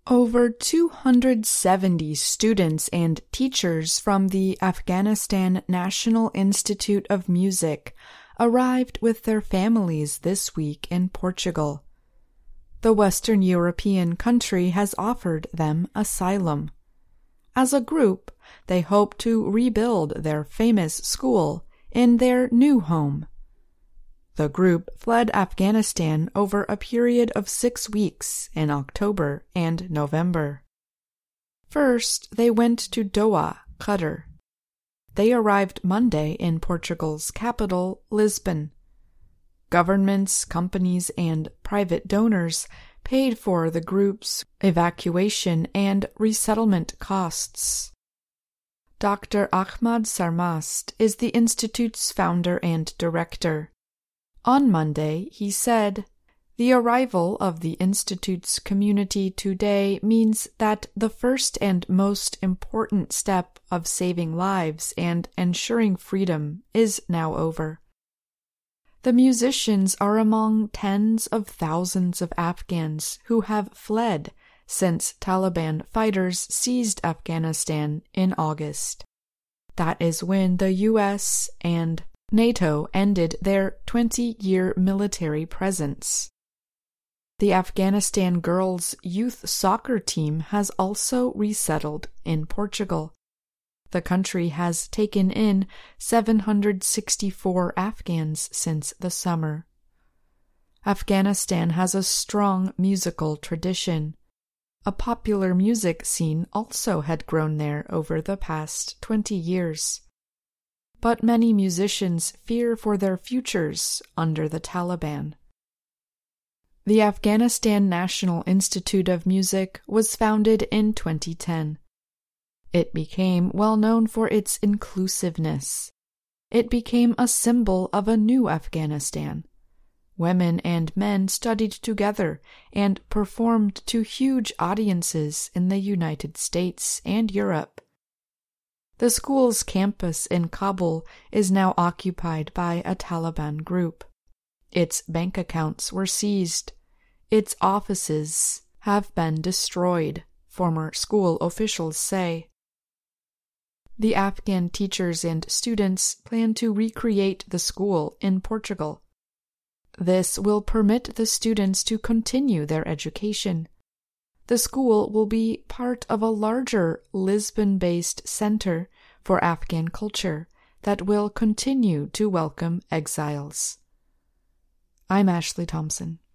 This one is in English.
Over 270 students and teachers from the Afghanistan National Institute of Music arrived with their families this week in Portugal. The Western European country has offered them asylum. As a group, they hope to rebuild their famous school in their new home. The group fled Afghanistan over a period of 6 weeks in October and November. First, they went to Doha, Qatar. They arrived Monday in Portugal's capital, Lisbon. Governments, companies, and private donors paid for the group's evacuation and resettlement costs. Dr. Ahmad Sarmast is the institute's founder and director. On Monday, he said, "The arrival of the Institute's community today means that the first and most important step of saving lives and ensuring freedom is now over. The musicians are among tens of thousands of Afghans who have fled since Taliban fighters seized Afghanistan in August. That is when the U.S. and NATO ended their 20-year military presence. The Afghanistan girls' youth soccer team has also resettled in Portugal. The country has taken in 764 Afghans since the summer. Afghanistan has a strong musical tradition. A popular music scene also had grown there over the past 20 years. But many musicians fear for their futures under the Taliban. The Afghanistan National Institute of Music was founded in 2010. It became well known for its inclusiveness. It became a symbol of a new Afghanistan. Women and men studied together and performed to huge audiences in the United States and Europe. The school's campus in Kabul is now occupied by a Taliban group. Its bank accounts were seized. Its offices have been destroyed, former school officials say. The Afghan teachers and students plan to recreate the school in Portugal. This will permit the students to continue their education. The school will be part of a larger Lisbon-based center for Afghan culture that will continue to welcome exiles. I'm Ashley Thompson.